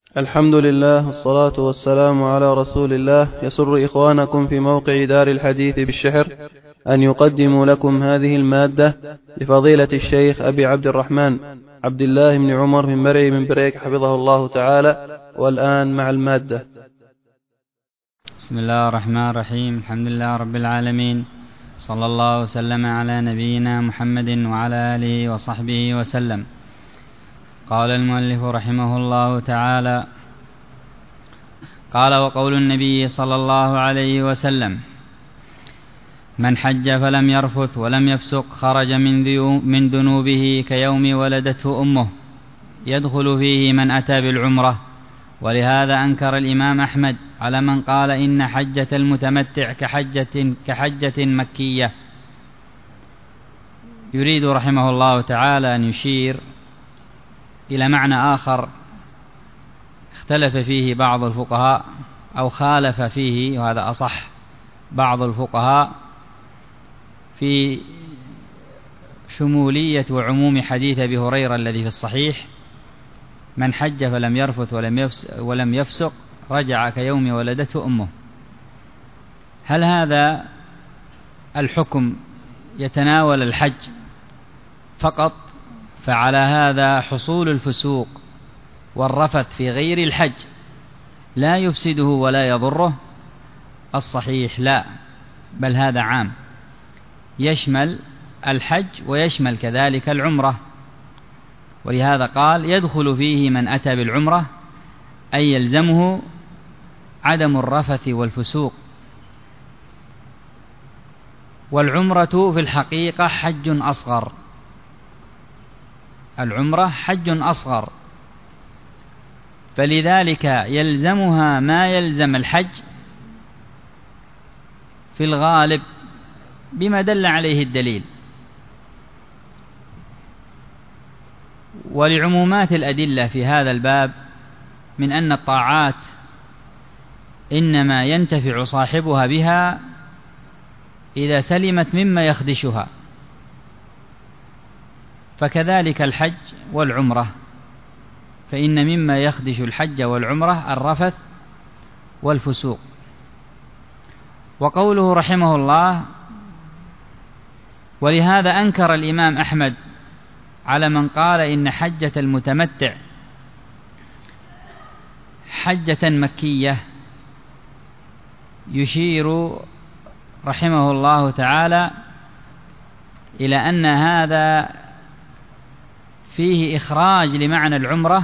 الحمد لله والصلاة والسلام على رسول الله. يسر إخوانكم في موقع دار الحديث بالشحر أن يقدموا لكم هذه المادة لفضيلة الشيخ أبي عبد الرحمن عبد الله بن عمر بن مرعي بن بريك حفظه الله تعالى. والآن مع المادة. بسم الله الرحمن الرحيم. الحمد لله رب العالمين، صلى الله وسلم على نبينا محمد وعلى آله وصحبه وسلم. قال المؤلف رحمه الله تعالى: قال: وقول النبي صلى الله عليه وسلم: من حج فلم يرفث ولم يفسق خرج من ذنوبه كيوم ولدته أمه، يدخل فيه من أتى بالعمرة. ولهذا أنكر الإمام أحمد على من قال إن حجة المتمتع كحجة مكية. يريد رحمه الله تعالى أن يشير إلى معنى آخر اختلف فيه بعض الفقهاء، أو خالف فيه، وهذا أصح، بعض الفقهاء في شمولية وعموم حديث أبي هريرة الذي في الصحيح: من حج فلم يرفث ولم يفسق رجع كيوم ولدته أمه. هل هذا الحكم يتناول الحج فقط؟ فعلى هذا حصول الفسوق والرفث في غير الحج لا يفسده ولا يضره؟ الصحيح لا، بل هذا عام، يشمل الحج ويشمل كذلك العمرة. ولهذا قال: يدخل فيه من أتى بالعمرة، أي يلزمه عدم الرفث والفسوق. والعمرة في الحقيقة حج أصغر، العمرة حج أصغر، فلذلك يلزمها ما يلزم الحج في الغالب بما دل عليه الدليل. ولعمومات الأدلة في هذا الباب من أن الطاعات إنما ينتفع صاحبها بها إذا سلمت مما يخدشها، فكذلك الحج والعمرة، فإن مما يخدش الحج والعمرة الرفث والفسوق. وقوله رحمه الله: ولهذا أنكر الإمام أحمد على من قال إن حجة المتمتع حجة مكية، يشير رحمه الله تعالى إلى أن هذا فيه إخراج لمعنى العمرة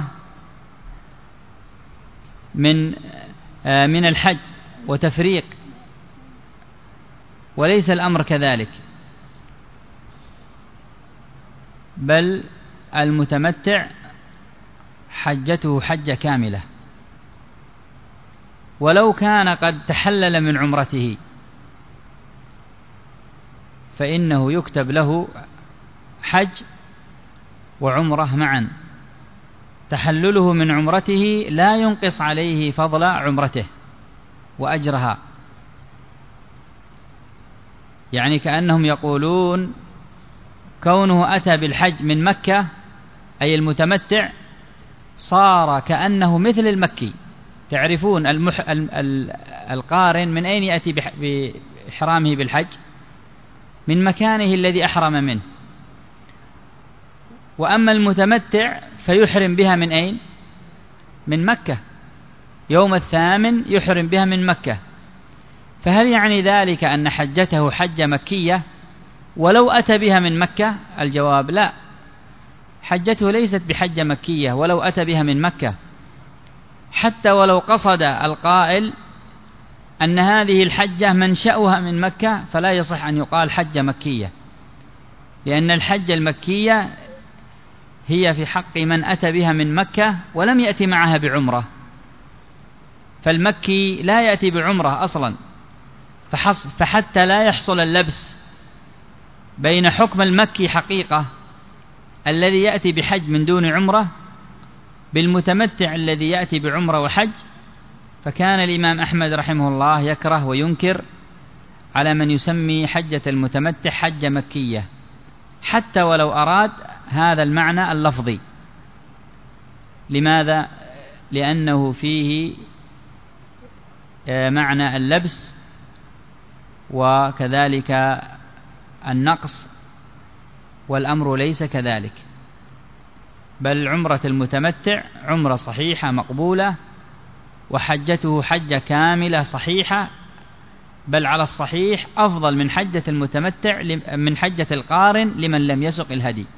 من الحج وتفريق، وليس الأمر كذلك، بل المتمتع حجته حجة كاملة، ولو كان قد تحلل من عمرته فإنه يكتب له حج وعمرة معا. تحلله من عمرته لا ينقص عليه فضل عمرته وأجرها، يعني كأنهم يقولون كونه أتى بالحج من مكة، أي المتمتع، صار كأنه مثل المكي. تعرفون القارن من أين يأتي بإحرامه بالحج؟ من مكانه الذي أحرم منه. وأما المتمتع فيحرم بها من أين؟ من مكة، يوم الثامن يحرم بها من مكة. فهل يعني ذلك أن حجته حجة مكية ولو أتى بها من مكة؟ الجواب لا، حجته ليست بحجة مكية ولو أتى بها من مكة، حتى ولو قصد القائل أن هذه الحجة منشأها من مكة فلا يصح أن يقال حجة مكية، لأن الحجة المكية هي في حق من أتى بها من مكة ولم يأتي معها بعمرة، فالمكي لا يأتي بعمرة أصلا، فحتى لا يحصل اللبس بين حكم المكي حقيقة الذي يأتي بحج من دون عمرة بالمتمتع الذي يأتي بعمرة وحج، فكان الإمام أحمد رحمه الله يكره وينكر على من يسمي حجة المتمتع حجة مكية، حتى ولو أراد هذا المعنى اللفظي. لماذا؟ لأنه فيه معنى اللبس وكذلك النقص، والأمر ليس كذلك، بل عمرة المتمتع عمرة صحيحة مقبولة، وحجته حجة كاملة صحيحة، بل على الصحيح أفضل من حجة المتمتع من حجة القارن لمن لم يسق الهدي.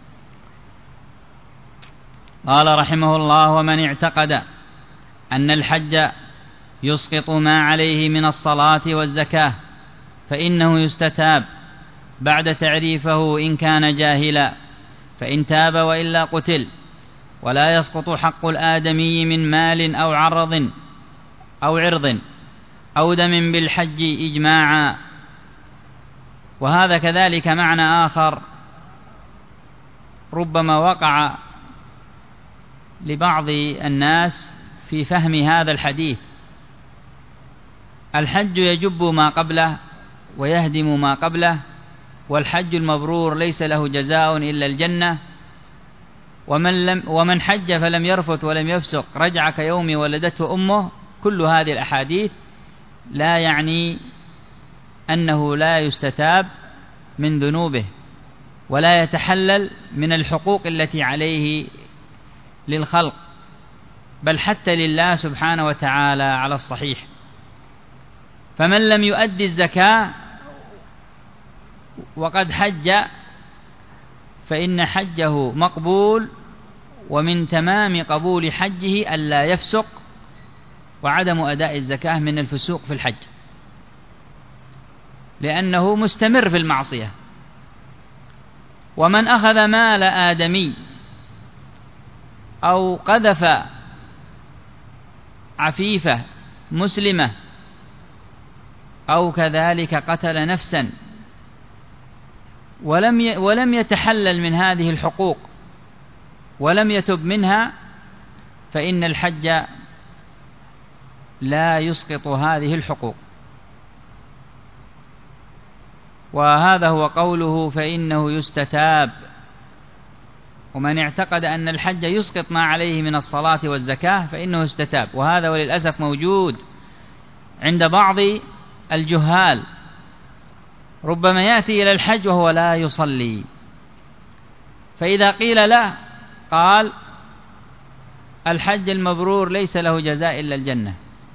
قال رحمه الله: ومن اعتقد أن الحج يسقط ما عليه من الصلاة والزكاة فإنه يستتاب بعد تعريفه إن كان جاهلا، فإن تاب وإلا قتل. ولا يسقط حق الآدمي من مال أو عرض أو دم بالحج إجماعا. وهذا كذلك معنى آخر ربما وقع لبعض الناس في فهم هذا الحديث: الحج يجب ما قبله ويهدم ما قبله، والحج المبرور ليس له جزاء إلا الجنة، ومن حج فلم يرفث ولم يفسق رجع كيوم ولدته أمه. كل هذه الأحاديث لا يعني أنه لا يستتاب من ذنوبه ولا يتحلل من الحقوق التي عليه للخلق، بل حتى لله سبحانه وتعالى على الصحيح. فمن لم يؤدي الزكاة وقد حج فإن حجه مقبول، ومن تمام قبول حجه ألا يفسق، وعدم أداء الزكاة من الفسوق في الحج، لأنه مستمر في المعصية. ومن أخذ مال آدمي أو قذف عفيفة مسلمة أو كذلك قتل نفسا ولم يتحلل من هذه الحقوق ولم يتب منها، فإن الحج لا يسقط هذه الحقوق. وهذا هو قوله فإنه يستتاب. ومن اعتقد أن الحج يسقط ما عليه من الصلاة والزكاة فإنه يستتاب. وهذا وللأسف موجود عند بعض الجهال، ربما يأتي إلى الحج وهو لا يصلي، فإذا قيل له قال: الحج المبرور ليس له جزاء إلا الجنة.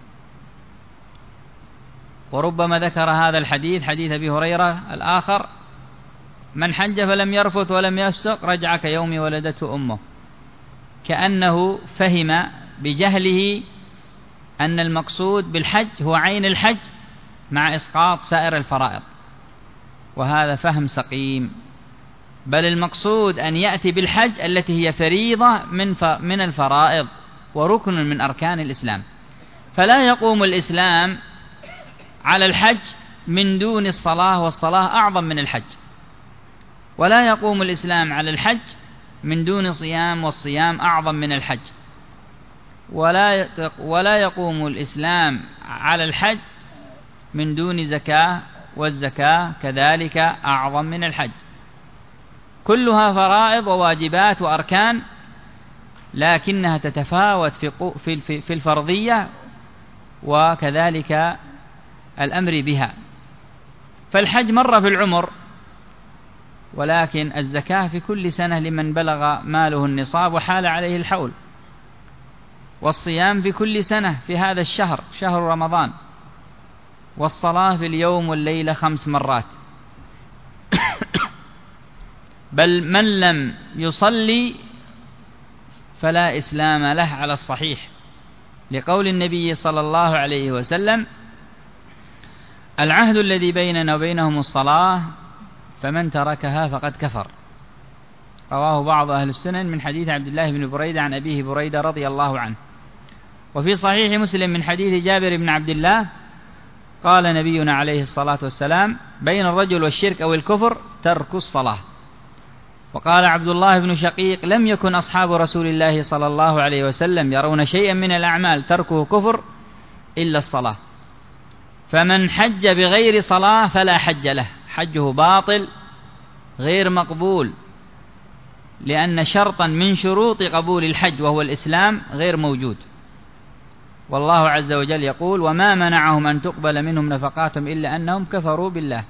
وربما ذكر هذا الحديث، حديث أبي هريرة الآخر: من حج فلم يرفث ولم يفسق رجع كيوم ولدته أمه، كأنه فهم بجهله أن المقصود بالحج هو عين الحج مع إسقاط سائر الفرائض، وهذا فهم سقيم. بل المقصود أن يأتي بالحج التي هي فريضة من الفرائض وركن من أركان الإسلام. فلا يقوم الإسلام على الحج من دون الصلاة، والصلاة أعظم من الحج. ولا يقوم الإسلام على الحج من دون صيام، والصيام أعظم من الحج. ولا يقوم الإسلام على الحج من دون زكاة، والزكاة كذلك أعظم من الحج. كلها فرائض وواجبات وأركان، لكنها تتفاوت في الفرضية وكذلك الأمر بها. فالحج مرة في العمر، ولكن الزكاة في كل سنة لمن بلغ ماله النصاب وحال عليه الحول. والصيام في كل سنة في هذا الشهر، شهر رمضان. والصلاة في اليوم والليلة 5 مرات. بل من لم يصلي فلا إسلام له على الصحيح، لقول النبي صلى الله عليه وسلم: العهد الذي بيننا وبينهم الصلاة، فمن تركها فقد كفر. رواه بعض أهل السنن من حديث عبد الله بن بريدة عن أبيه بريدة رضي الله عنه. وفي صحيح مسلم من حديث جابر بن عبد الله قال نبينا عليه الصلاة والسلام: بين الرجل والشرك أو الكفر ترك الصلاة. وقال عبد الله بن شقيق: لم يكن أصحاب رسول الله صلى الله عليه وسلم يرون شيئا من الأعمال تركه كفر إلا الصلاة. فمن حج بغير صلاة فلا حج له، حجه باطل غير مقبول، لأن شرطا من شروط قبول الحج وهو الإسلام غير موجود. والله عز وجل يقول وما منعهم أن تقبل منهم نفقاتهم إلا أنهم كفروا بالله.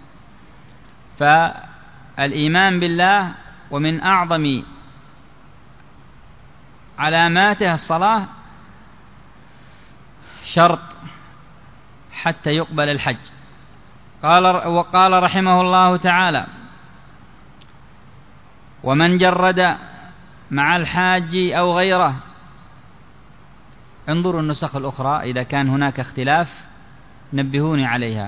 فالإيمان بالله ومن أعظم علاماته الصلاة شرط حتى يقبل الحج. وقال رحمه الله تعالى ومن جرد مع الحاج أو غيره. انظروا النسخ الأخرى إذا كان هناك اختلاف نبهوني عليها.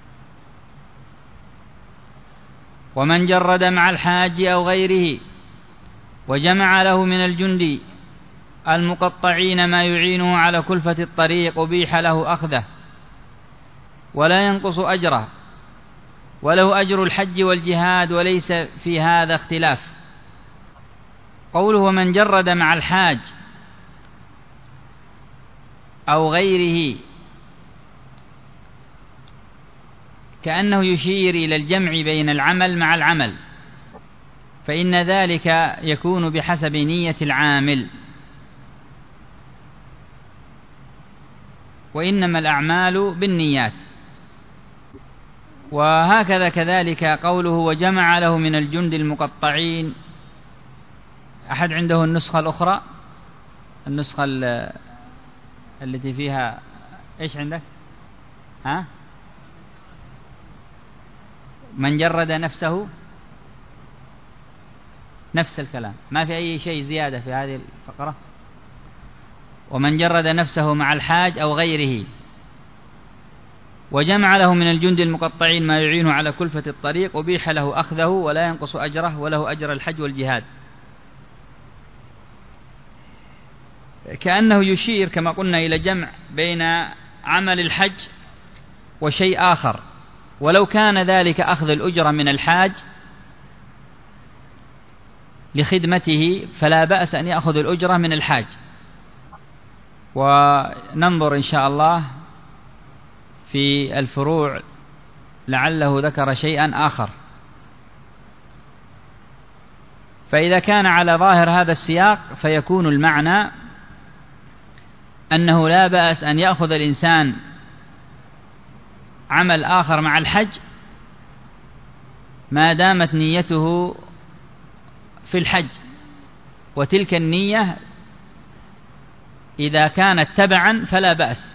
ومن جرد مع الحاج أو غيره وجمع له من الجند المقطعين ما يعينه على كلفة الطريق أبيح له أخذه ولا ينقص أجره وله أجر الحج والجهاد وليس في هذا اختلاف. قوله ومن جرد مع الحاج أو غيره كأنه يشير إلى الجمع بين العمل مع العمل، فإن ذلك يكون بحسب نية العامل، وإنما الأعمال بالنيات. وهكذا كذلك قوله وجمع له من الجند المقطعين. أحد عنده النسخة الأخرى، النسخة التي فيها إيش عندك؟ من جرد نفسه، نفس الكلام، ما في أي شيء زيادة في هذه الفقرة. ومن جرد نفسه مع الحاج أو غيره وجمع له من الجند المقطعين ما يعينه على كلفة الطريق أبيح له أخذه ولا ينقص أجره وله أجر الحج والجهاد. كأنه يشير كما قلنا إلى جمع بين عمل الحج وشيء آخر، ولو كان ذلك أخذ الأجرة من الحاج لخدمته فلا بأس أن يأخذ الأجرة من الحاج. وننظر إن شاء الله في الفروع لعله ذكر شيئا آخر. فإذا كان على ظاهر هذا السياق فيكون المعنى أنه لا بأس أن يأخذ الإنسان عمل آخر مع الحج ما دامت نيته في الحج، وتلك النية إذا كانت تبعا فلا بأس،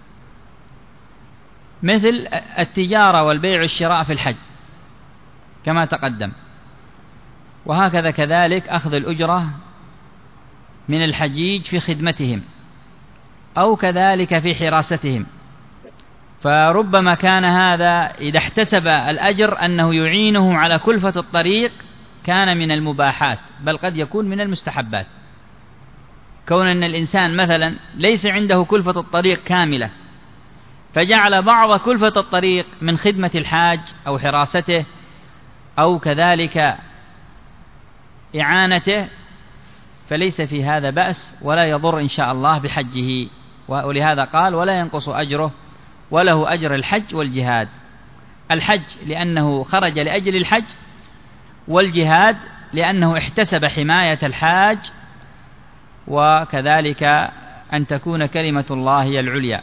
مثل التجارة والبيع والشراء في الحج كما تقدم. وهكذا كذلك أخذ الأجرة من الحجيج في خدمتهم أو كذلك في حراستهم. فربما كان هذا إذا احتسب الأجر أنه يعينه على كلفة الطريق كان من المباحات، بل قد يكون من المستحبات. كون أن الإنسان مثلا ليس عنده كلفة الطريق كاملة فجعل بعض كلفة الطريق من خدمة الحاج أو حراسته أو كذلك إعانته فليس في هذا بأس ولا يضر إن شاء الله بحجه. ولهذا قال ولا ينقص أجره وله أجر الحج والجهاد. الحج لأنه خرج لأجل الحج، والجهاد لأنه احتسب حماية الحاج وكذلك أن تكون كلمة الله هي العليا.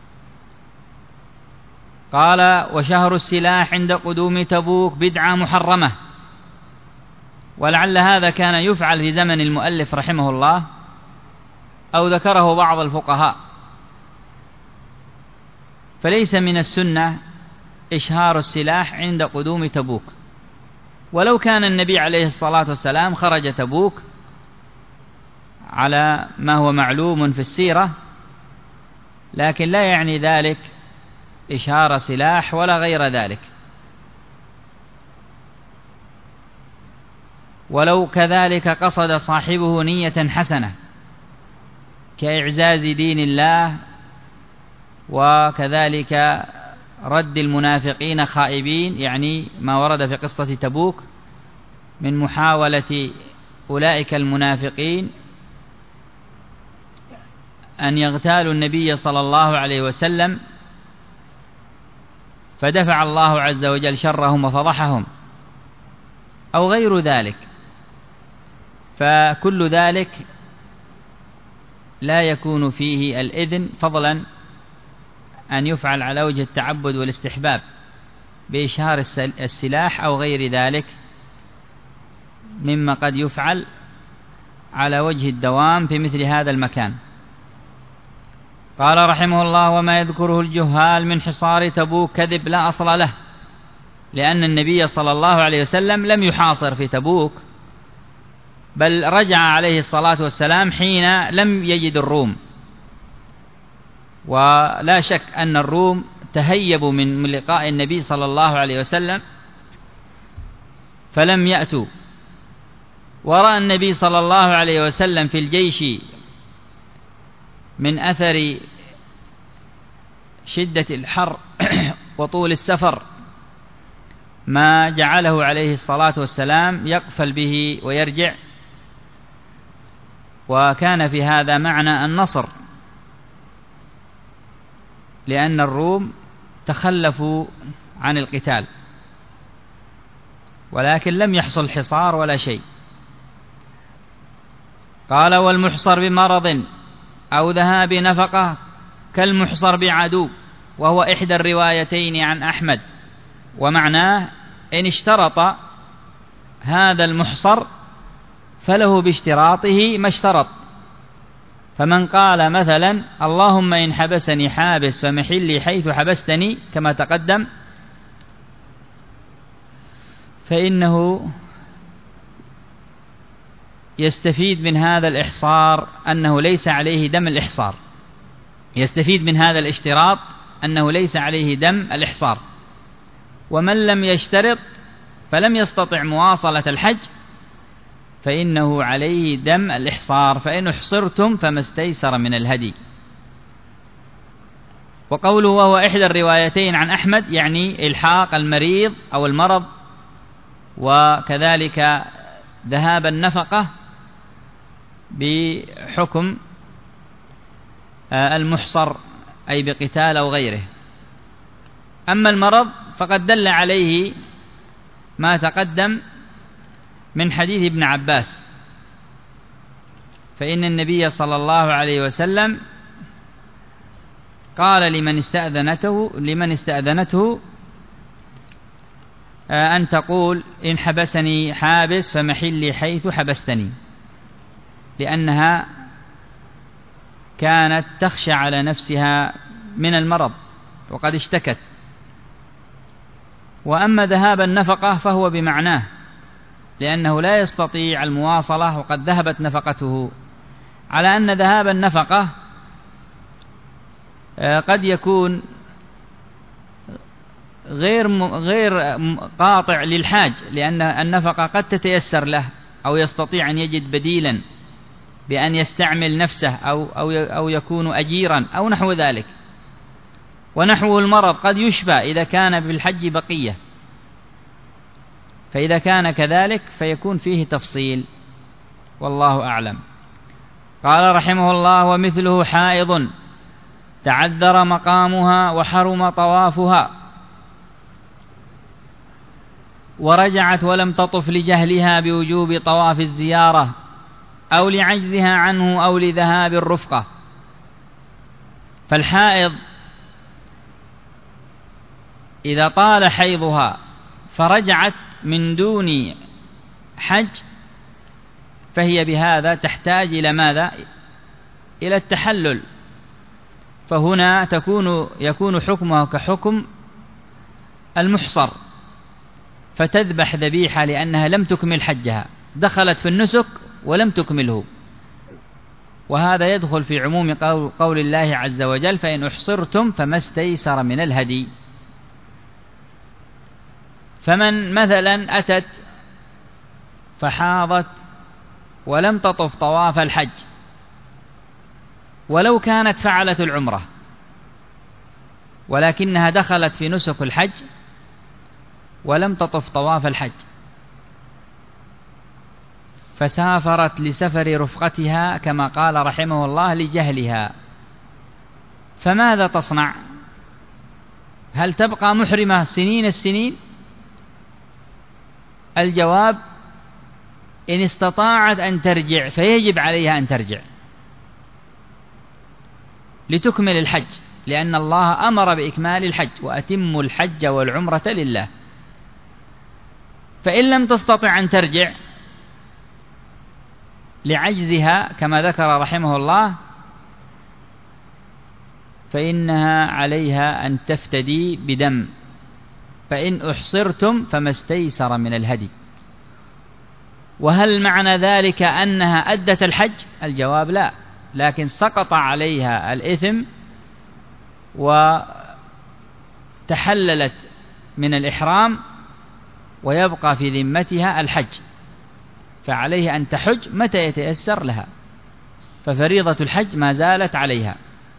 قال وشهر السلاح عند قدوم تبوك بدعة محرمة. ولعل هذا كان يفعل في زمن المؤلف رحمه الله أو ذكره بعض الفقهاء، فليس من السنة إشهار السلاح عند قدوم تبوك. ولو كان النبي عليه الصلاة والسلام خرج تبوك على ما هو معلوم في السيرة، لكن لا يعني ذلك إشهار سلاح ولا غير ذلك. ولو كذلك قصد صاحبه نية حسنة كإعزاز دين الله وكذلك رد المنافقين خائبين، يعني ما ورد في قصة تبوك من محاولة أولئك المنافقين أن يغتالوا النبي صلى الله عليه وسلم، فدفع الله عز وجل شرهم وفضحهم أو غير ذلك. فكل ذلك لا يكون فيه الإذن، فضلا أن يفعل على وجه التعبد والاستحباب بإشهار السلاح أو غير ذلك مما قد يفعل على وجه الدوام في مثل هذا المكان. قال رحمه الله: وما يذكره الجهال من حصار تبوك كذب لا أصل له، لأن النبي صلى الله عليه وسلم لم يحاصر في تبوك، بل رجع عليه الصلاة والسلام حين لم يجد الروم، ولا شك أن الروم تهيبوا من لقاء النبي صلى الله عليه وسلم فلم يأتوا، ورأى النبي صلى الله عليه وسلم في الجيش من أثر شدة الحر وطول السفر ما جعله عليه الصلاة والسلام يقفل به ويرجع، وكان في هذا معنى النصر، لأن الروم تخلفوا عن القتال، ولكن لم يحصل حصار ولا شيء. قال: والمحصر بمرض أو ذهاب نفقة كالمحصر بعدو، وهو إحدى الروايتين عن أحمد، ومعناه إن اشترط هذا المحصر فله باشتراطه ما اشترط، فمن قال مثلا: اللهم إن حبسني حابس فمحلي حيث حبستني كما تقدم، فإنه يستفيد من هذا الإحصار أنه ليس عليه دم الإحصار، يستفيد من هذا الاشتراط أنه ليس عليه دم الإحصار. ومن لم يشترط فلم يستطع مواصلة الحج فإنه عليه دم الإحصار، فإن احصرتم فما استيسر من الهدي. وقوله وهو إحدى الروايتين عن أحمد يعني إلحاق المريض أو المرض، وكذلك ذهاب النفقة بحكم المحصر أي بقتال أو غيره. أما المرض فقد دل عليه ما تقدم من حديث ابن عباس، فإن النبي صلى الله عليه وسلم قال لمن استأذنته أن تقول: إن حبسني حابس فمحلي حيث حبستني، لأنها كانت تخشى على نفسها من المرض وقد اشتكت. وأما ذهاب النفقة فهو بمعناه، لأنه لا يستطيع المواصلة وقد ذهبت نفقته، على أن ذهاب النفقة قد يكون غير قاطع للحاج، لأن النفقة قد تتيسر له أو يستطيع أن يجد بديلا بأن يستعمل نفسه أو يكون أجيرا أو نحو ذلك. ونحو المرض قد يشفى إذا كان بالحج بقية، فإذا كان كذلك فيكون فيه تفصيل، والله أعلم. قال رحمه الله: ومثله حائض تعذر مقامها وحرم طوافها ورجعت ولم تطف لجهلها بوجوب طواف الزيارة أو لعجزها عنه أو لذهاب الرفقة. فالحائض إذا طال حيضها فرجعت من دون حج فهي بهذا تحتاج إلى ماذا؟ إلى التحلل، فهنا يكون حكمها كحكم المحصر، فتذبح ذبيحة لأنها لم تكمل حجها، دخلت في النسك ولم تكمله. وهذا يدخل في عموم قول الله عز وجل: فإن أحصرتم فما استيسر من الهدي. فمن مثلا أتت فحاضت ولم تطف طواف الحج، ولو كانت فعلت العمرة ولكنها دخلت في نسك الحج ولم تطف طواف الحج، فسافرت لسفر رفقتها كما قال رحمه الله لجهلها، فماذا تصنع؟ هل تبقى محرمة سنين السنين؟ الجواب: إن استطاعت أن ترجع فيجب عليها أن ترجع، لتكمل الحج، لأن الله أمر بإكمال الحج: وأتموا الحج والعمرة لله. فإن لم تستطع أن ترجع لعجزها كما ذكر رحمه الله، فإنها عليها أن تفتدي بدم، فإن أحصرتم فما استيسر من الهدي. وهل معنى ذلك أنها أدت الحج؟ الجواب لا، لكن سقط عليها الإثم وتحللت من الإحرام ويبقى في ذمتها الحج، فعليه أن تحج متى يتيسر لها، ففريضة الحج ما زالت عليها.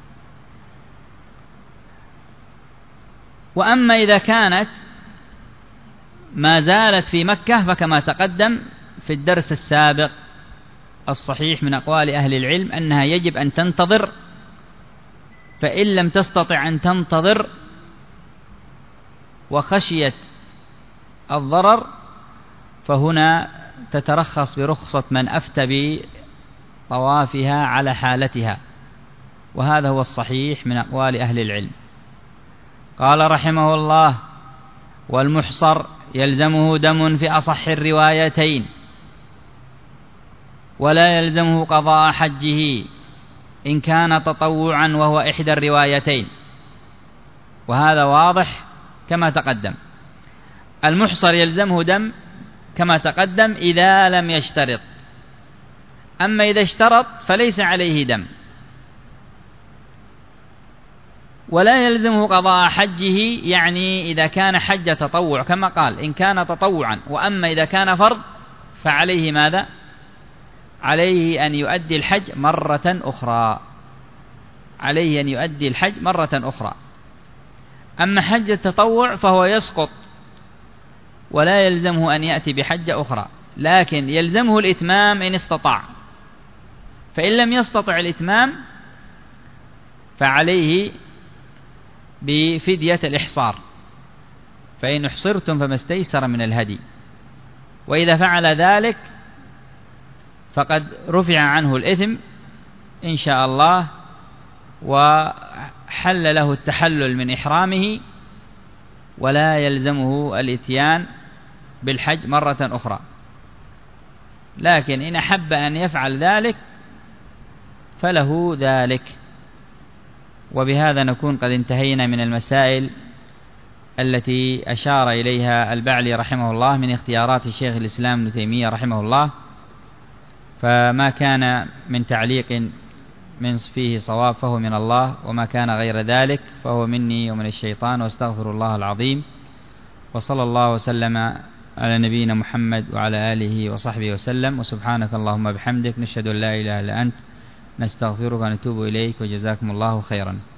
وأما إذا كانت ما زالت في مكة فكما تقدم في الدرس السابق الصحيح من أقوال أهل العلم أنها يجب أن تنتظر، فإن لم تستطع أن تنتظر وخشيت الضرر فهنا تترخص برخصة من أفتى بطوافها على حالتها، وهذا هو الصحيح من أقوال أهل العلم. قال رحمه الله: والمحصر يلزمه دم في أصح الروايتين، ولا يلزمه قضاء حجه إن كان تطوعا، وهو إحدى الروايتين، وهذا واضح كما تقدم. المحصر يلزمه دم كما تقدم إذا لم يشترط، أما إذا اشترط فليس عليه دم. ولا يلزمه قضاء حجه، يعني إذا كان حج تطوع كما قال إن كان تطوعا، وأما إذا كان فرض فعليه ماذا؟ عليه أن يؤدي الحج مرة أخرى، عليه أن يؤدي الحج مرة أخرى. أما حج التطوع فهو يسقط ولا يلزمه أن يأتي بحجة أخرى، لكن يلزمه الإتمام إن استطاع، فإن لم يستطع الإتمام فعليه بفدية الإحصار، فإن احصرتم فما استيسر من الهدي. وإذا فعل ذلك فقد رفع عنه الإثم إن شاء الله، وحل له التحلل من إحرامه، ولا يلزمه الإتيان بالحج مرة أخرى. لكن إن أحب أن يفعل ذلك فله ذلك. وبهذا نكون قد انتهينا من المسائل التي أشار إليها البعلي رحمه الله من اختيارات الشيخ الإسلام ابن تيمية رحمه الله، فما كان من تعليق من فيه صواب فهو من الله، وما كان غير ذلك فهو مني ومن الشيطان، واستغفر الله العظيم. وصلى الله وسلم على نبينا محمد وعلى آله وصحبه وسلم، وسبحانك اللهم بحمدك، نشهد أن لا إله إلا أنت، نستغفرك ونتوب إليك، وجزاكم الله خيرا.